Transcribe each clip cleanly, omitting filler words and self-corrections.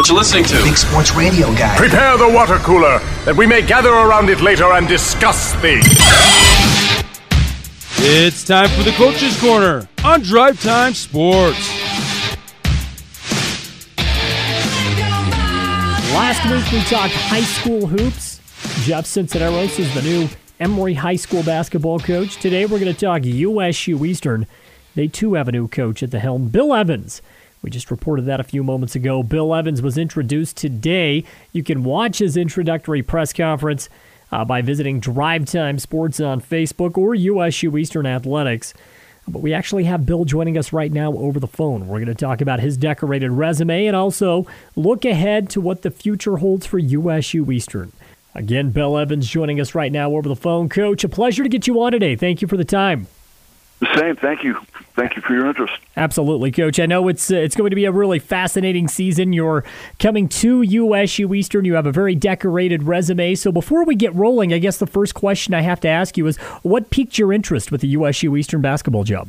what you're listening to. Big Sports Radio Guy. Prepare the water cooler, that we may gather around it later and discuss things. It's time for the Coach's Corner on Drive Time Sports. Last week we talked high school hoops. Jeff Cincineros is the new Emory High School basketball coach. Today we're going to talk USU Eastern. They too have a new coach at the helm, Bill Evans. We just reported that a few moments ago. Bill Evans was introduced today. You can watch his introductory press conference by visiting Drive Time Sports on Facebook or USU Eastern Athletics. But we actually have Bill joining us right now over the phone. We're going to talk about his decorated resume and also look ahead to what the future holds for USU Eastern. Again, Bill Evans joining us right now over the phone. Coach, a pleasure to get you on today. Thank you for the time. The same. Thank you. Thank you for your interest. Absolutely, Coach. I know it's going to be a really fascinating season. You're coming to USU Eastern. You have a very decorated resume. So before we get rolling, I guess the first question I have to ask you is, what piqued your interest with the USU Eastern basketball job?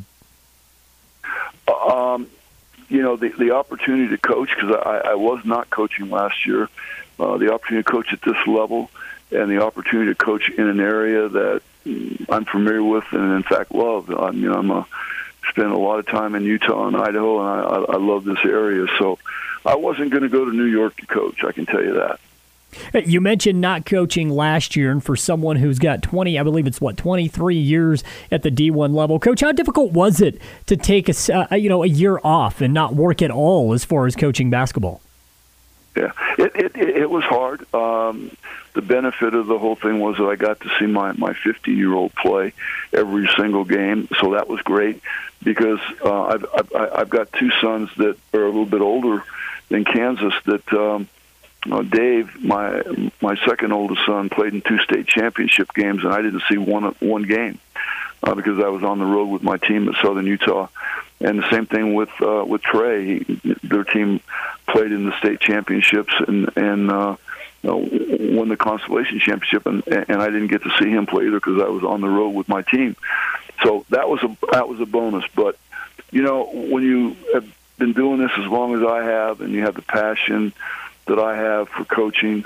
The opportunity to coach, because I was not coaching last year, the opportunity to coach at this level and the opportunity to coach in an area that I'm familiar with and, in fact, love. Spent a lot of time in Utah and Idaho, and I love this area. So I wasn't going to go to New York to coach, I can tell you that. You mentioned not coaching last year, and for someone who's got 23 years at the D1 level, Coach, how difficult was it to take a year off and not work at all as far as coaching basketball? Yeah, it was hard. The benefit of the whole thing was that I got to see my 15-year-old play every single game, so that was great because I've got two sons that are a little bit older than Kansas. That Dave, my second oldest son, played in 2 state championship games, and I didn't see one game because I was on the road with my team at Southern Utah. And the same thing with Trey. Their team played in the state championships and won the consolation championship, and I didn't get to see him play either because I was on the road with my team. So that was a bonus. But when you have been doing this as long as I have, and you have the passion that I have for coaching,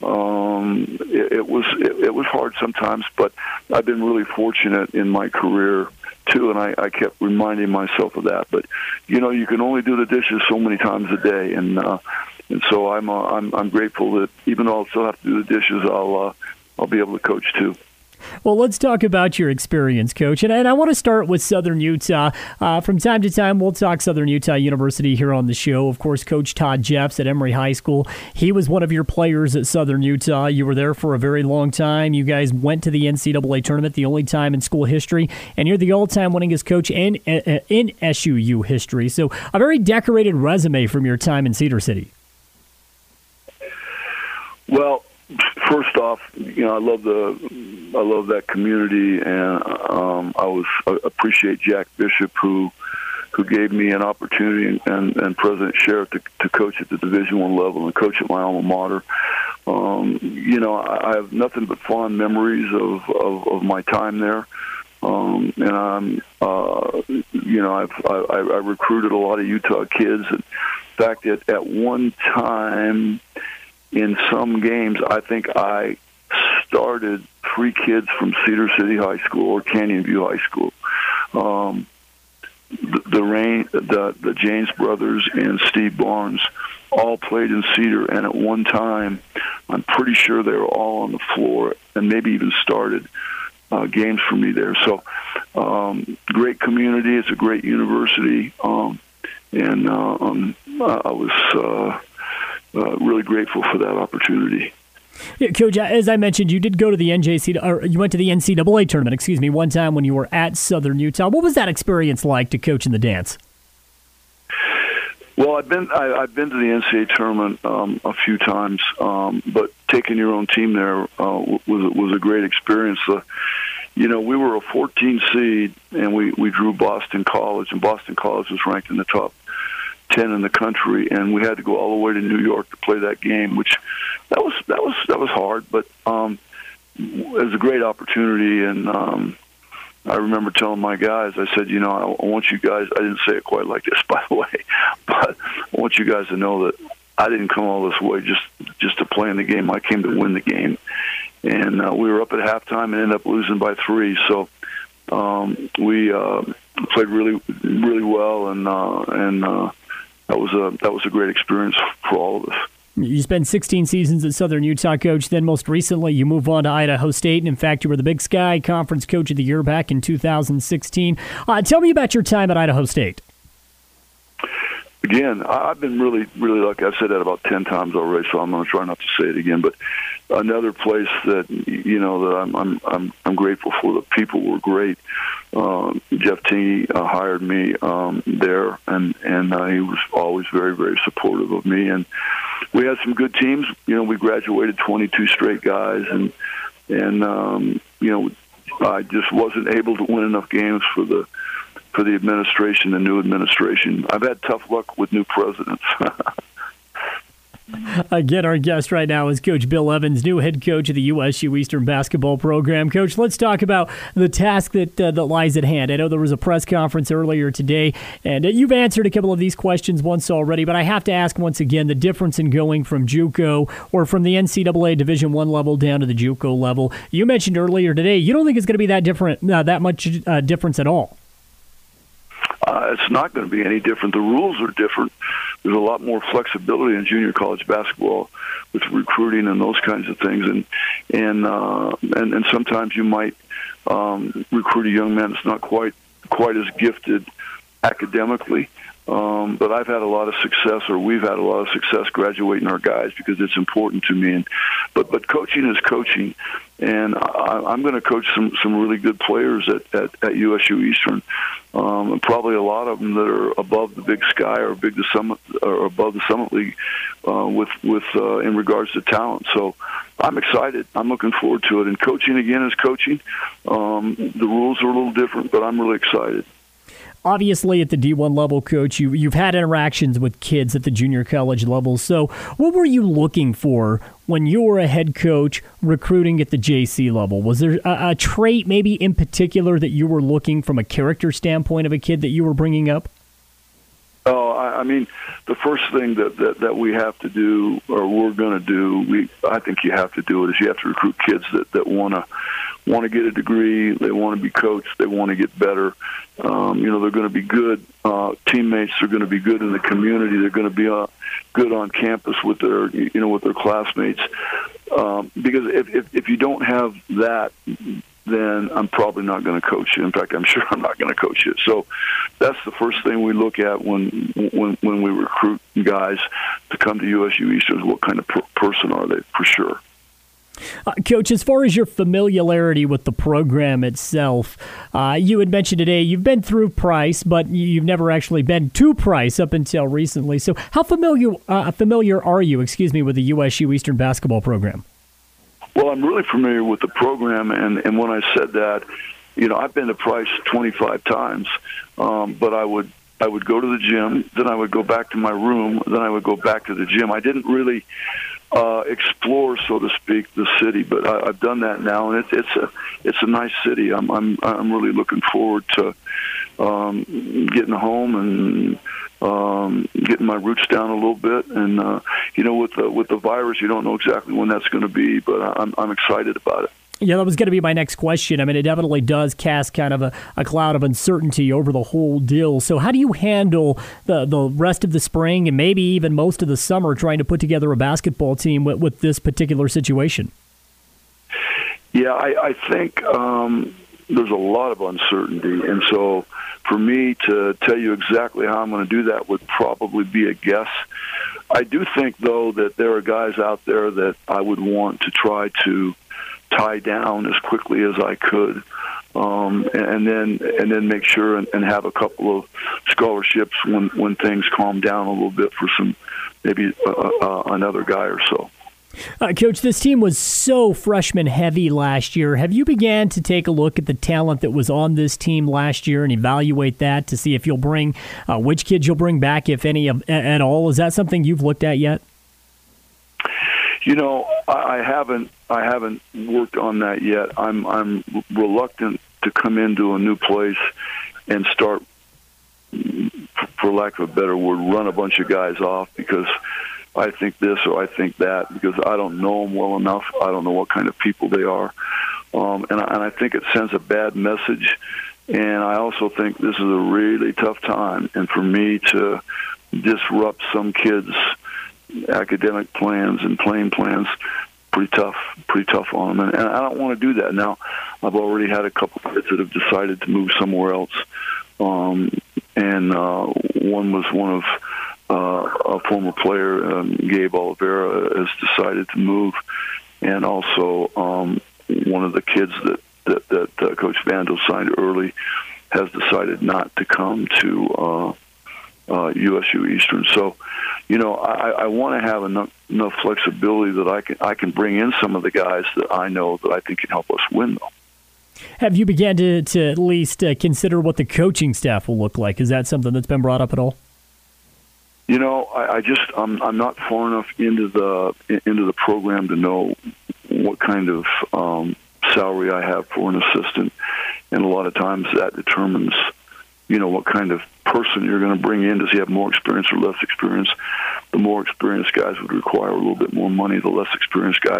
it was hard sometimes. But I've been really fortunate in my career too, and I kept reminding myself of that. But you can only do the dishes so many times a day, and so I'm grateful that even though I'll still have to do the dishes, I'll be able to coach too. Well, let's talk about your experience, Coach. And I want to start with Southern Utah. From time to time, we'll talk Southern Utah University here on the show. Of course, Coach Todd Jeffs at Emory High School. He was one of your players at Southern Utah. You were there for a very long time. You guys went to the NCAA tournament, the only time in school history. And you're the all-time winningest coach in SUU history. So a very decorated resume from your time in Cedar City. Well, first off, I love that community, and I appreciate Jack Bishop who gave me an opportunity, and President Sheriff to coach at the Division I level and coach at my alma mater. I have nothing but fond memories of my time there, and I recruited a lot of Utah kids. In fact, at one time, in some games, I think I started 3 kids from Cedar City High School or Canyon View High School. The James brothers and Steve Barnes all played in Cedar, and at one time, I'm pretty sure they were all on the floor and maybe even started games for me there. So, great community. It's a great university, and I was really grateful for that opportunity. Yeah, Coach, as I mentioned, you did go to the you went to the NCAA tournament, one time when you were at Southern Utah. What was that experience like to coach in the dance? Well, I've been to the NCAA tournament a few times, but taking your own team there was a great experience. We were a 14 seed, and we drew Boston College, and Boston College was ranked in the top 10 in the country, and we had to go all the way to New York to play that game, which that was hard, but it was a great opportunity. And I remember telling my guys, I said, I want you guys, I didn't say it quite like this, by the way, but I want you guys to know that I didn't come all this way just to play in the game. I came to win the game, and we were up at halftime and ended up losing by 3. So we played really well, and that was a great experience for all of us. You spent 16 seasons at Southern Utah, Coach. Then most recently, you move on to Idaho State. And in fact, you were the Big Sky Conference Coach of the Year back in 2016. Tell me about your time at Idaho State. Again, I've been really lucky. I've said that about 10 times already, so I'm going to try not to say it again. But another place that that I'm grateful for. The people were great. Jeff Tingey hired me there, and he was always very, very supportive of me. And we had some good teams. We graduated 22 straight guys, and I just wasn't able to win enough games for the administration, the new administration. I've had tough luck with new presidents. Again, our guest right now is Coach Bill Evans, new head coach of the USU Eastern basketball program. Coach, let's talk about the task that lies at hand. I know there was a press conference earlier today, and you've answered a couple of these questions once already, but I have to ask once again the difference in going from JUCO or from the NCAA Division I level down to the JUCO level. You mentioned earlier today you don't think it's going to be that much difference at all. It's not going to be any different. The rules are different. There's a lot more flexibility in junior college basketball with recruiting and those kinds of things. And sometimes you might recruit a young man that's not quite as gifted academically. But I've had a lot of success, or we've had a lot of success graduating our guys because it's important to me. But coaching is coaching, and I'm going to coach some really good players at USU Eastern. And probably a lot of them that are above the Big Sky or above the Summit League with in regards to talent. So I'm excited. I'm looking forward to it. And coaching again is coaching. The rules are a little different, but I'm really excited. Obviously, at the D1 level, Coach, you've had interactions with kids at the junior college level. So what were you looking for when you were a head coach recruiting at the JC level? Was there a trait maybe in particular that you were looking from a character standpoint of a kid that you were bringing up? Oh, I mean, the first thing that we have to do, or we're going to do, I think you have to do it, is you have to recruit kids that want to get a degree, they want to be coached, they want to get better. They're going to be good teammates. They're going to be good in the community. They're going to be good on campus with their classmates. Because if you don't have that, then I'm probably not going to coach you. In fact, I'm sure I'm not going to coach you. So that's the first thing we look at when we recruit guys to come to USU Eastern is what kind of person are they, for sure. Coach, as far as your familiarity with the program itself, you had mentioned today you've been through Price, but you've never actually been to Price up until recently. So how familiar are you, with the USU Eastern basketball program? Well, I'm really familiar with the program, and when I said that, I've been to Price 25 times, but I would go to the gym, then I would go back to my room, then I would go back to the gym. I didn't really explore, so to speak, the city, but I've done that now, and it's a nice city. I'm really looking forward to getting home and getting my roots down a little bit. And with the virus, you don't know exactly when that's going to be, but I'm excited about it. Yeah, that was going to be my next question. I mean, it definitely does cast kind of a cloud of uncertainty over the whole deal. So how do you handle the rest of the spring and maybe even most of the summer trying to put together a basketball team with this particular situation? Yeah, I think there's a lot of uncertainty. And so for me to tell you exactly how I'm going to do that would probably be a guess. I do think, though, that there are guys out there that I would want to try to tie down as quickly as I could, and then make sure and have a couple of scholarships when things calm down a little bit for some maybe another guy or so. Coach, this team was so freshman heavy last year. Have you began to take a look at the talent that was on this team last year and evaluate that to see if you'll bring which kids you'll bring back, if any at all? Is that something you've looked at yet? I haven't worked on that yet. I'm reluctant to come into a new place and start, for lack of a better word, run a bunch of guys off, because I think this or I think that, because I don't know them well enough. I don't know what kind of people they are. And I think it sends a bad message. And I also think this is a really tough time. And for me to disrupt some kids' academic plans and playing plans, pretty tough on them. And I don't want to do that. Now, I've already had a couple of kids that have decided to move somewhere else. And one was one of a former player, Gabe Oliveira, has decided to move. And also one of the kids that Coach Vandal signed early has decided not to come to USU Eastern. So, I want to have enough flexibility that I can bring in some of the guys that I know that I think can help us win, though. Have you began to at least consider what the coaching staff will look like? Is that something that's been brought up at all? I'm not far enough into the program to know what kind of salary I have for an assistant, and a lot of times that determines, what kind of person you're going to bring in. Does he have more experience or less experience? The more experienced guys would require a little bit more money. The less experienced guys,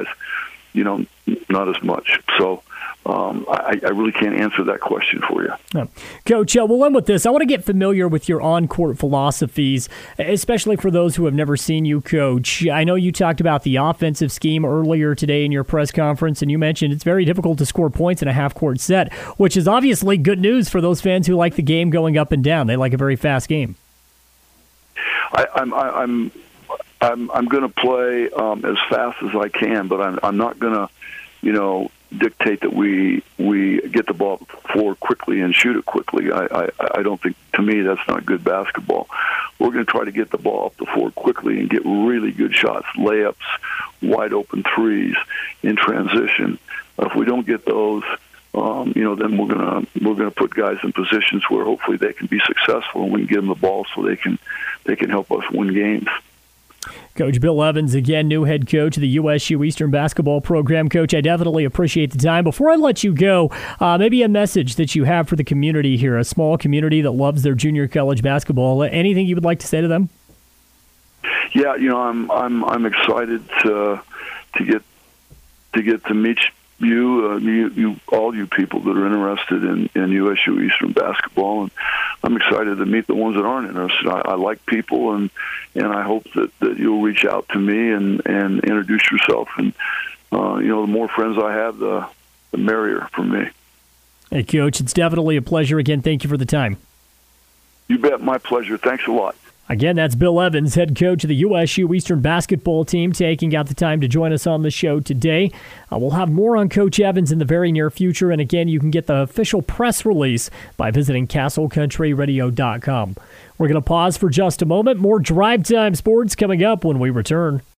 not as much. So I really can't answer that question for you. No. Coach, we'll end with this. I want to get familiar with your on-court philosophies, especially for those who have never seen you coach. I know you talked about the offensive scheme earlier today in your press conference, and you mentioned it's very difficult to score points in a half-court set, which is obviously good news for those fans who like the game going up and down. They like a very fast game. I'm going to play as fast as I can, but I'm not going to, dictate that we get the ball forward quickly and shoot it quickly. I don't think, to me, that's not good basketball. We're going to try to get the ball up the floor quickly and get really good shots, layups, wide open threes in transition. If we don't get those, then we're gonna put guys in positions where hopefully they can be successful, and we can get them the ball so they can help us win games. Coach Bill Evans, again, new head coach of the USU Eastern basketball program. Coach, I definitely appreciate the time. Before I let you go, maybe a message that you have for the community here, a small community that loves their junior college basketball. Anything you would like to say to them? Yeah, I'm excited to get to meet you, all you people that are interested in USU Eastern basketball, and I'm excited to meet the ones that aren't interested. I like people, and I hope that you'll reach out to me and introduce yourself. And the more friends I have, the merrier for me. Hey, Coach, it's definitely a pleasure. Again, thank you for the time. You bet, my pleasure. Thanks a lot. Again, that's Bill Evans, head coach of the USU Eastern basketball team, taking out the time to join us on the show today. We'll have more on Coach Evans in the very near future, and again, you can get the official press release by visiting CastleCountryRadio.com. We're going to pause for just a moment. More Drive Time Sports coming up when we return.